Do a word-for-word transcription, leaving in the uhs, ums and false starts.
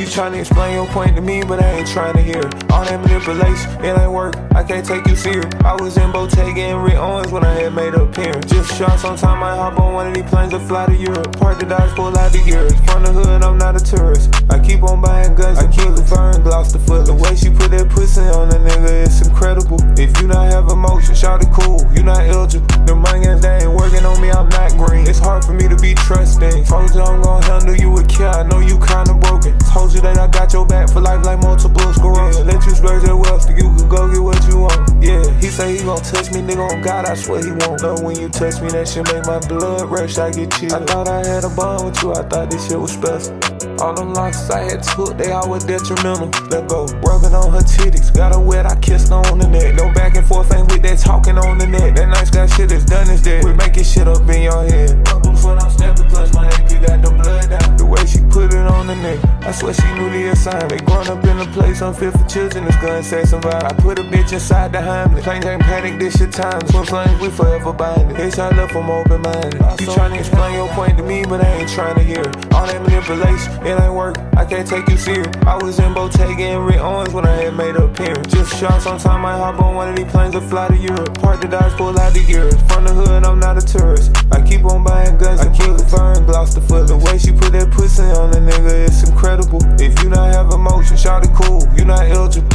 You tryna explain your point to me, but I ain't tryna hear it. All that manipulation, it ain't work, I can't take you serious. I was in Bottega and Rick Owens when I had made an appearance. Just shot sometime I hop on one of these planes that fly to Europe. Park the Dodge, pull out the gears. From the hood, I'm not a tourist. I keep on buying guns, I keep referring Gloucester foot. The way she put that pussy on the nigga, it's incredible. If you not have emotion, shout it cool, you not eligible. The money they ain't working on me, I'm not green. It's hard for me to be trusting. Told you I'm gon' handle you with care, I know you kinda broken. Told you that I got your back for life like multiple sclerosis. Yeah, let you splurge that wealth so you can go get what you want. Yeah, he say he gon' touch me, nigga, on God, I swear he won't. Know when you touch me, that shit make my blood rush, I get chilled. I thought I had a bond with you, I thought this shit was special. All them losses I had took, they all were detrimental. Let go, rubbing on her titties, got her wet, I kissed her on the neck. No back and forth, ain't with that talking on the net. That nice guy shit is done is dead. We making shit up in your head. When I'm stepping plus my neck, you got the blood out. The way she put it on the neck, I swear she knew the assignment. Growing up in a place unfit for children, it's gun, sex, and violence. I put a bitch inside the Heimlich. Plain Jane Paddock, this shit time. Twin flames, we forever binding. Bitch, I left them open-minded. You tryna explain your point to me, but I ain't tryna hear it. All that manipulation, it ain't work, I can't take you serious. I was in Bottega and Rick Owens when I had made an appearance. Just shot sometime I hop on one of these planes that fly to Europe. Park the Dodge, pull out the gears. From the hood, I'm not a tourist. I keep on buying guns, I keep referring Gloucester foot. The way she put that pussy on the nigga, it's incredible. If you not have emotion, shout it cool, you not eligible.